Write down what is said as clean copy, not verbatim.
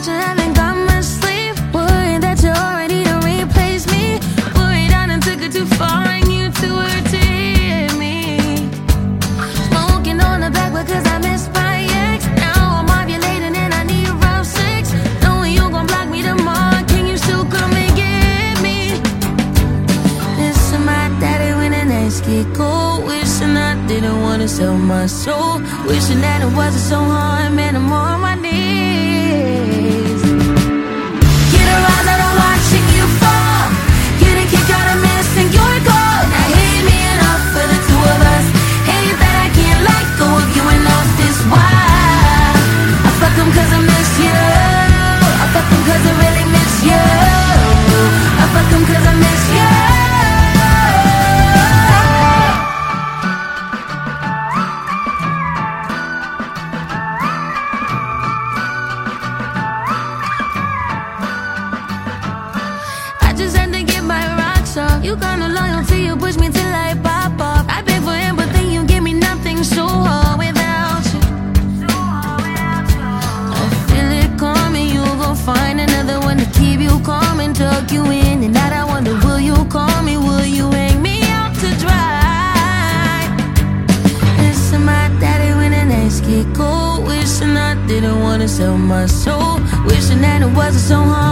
that you haven't got much sleep. Worried that you're already to replace me. Worried I done took it too far and you too hurt to hear me. Smoking on the back because I miss my ex. Now I'm ovulating and I need round 6. Knowing you gon' block me tomorrow, can you still come and get me? Missing my daddy when the nights get cold. Wishing I didn't wanna sell my soul. Wishing that it wasn't so hard, man, I'm on my knees. Get a rise out of watching you fall. Get a kick out of missing your call. Now hate me enough for the two of us. Hate that I can't let go of you and lost this why. I fuck 'em cause I miss you. I fuck 'em cause I really miss you. I fuck 'em cause I miss you. You kinda loyal till you push me till I pop off. I beg for empathy, you give me nothing. So hard without you. I feel it coming, you gon' find another one to keep you calm and tuck you in. And now I wonder, will you call me? Will you hang me out to dry? Missing my daddy when the nights get cold. Wishing I didn't wanna sell my soul. Wishing that it wasn't so hard.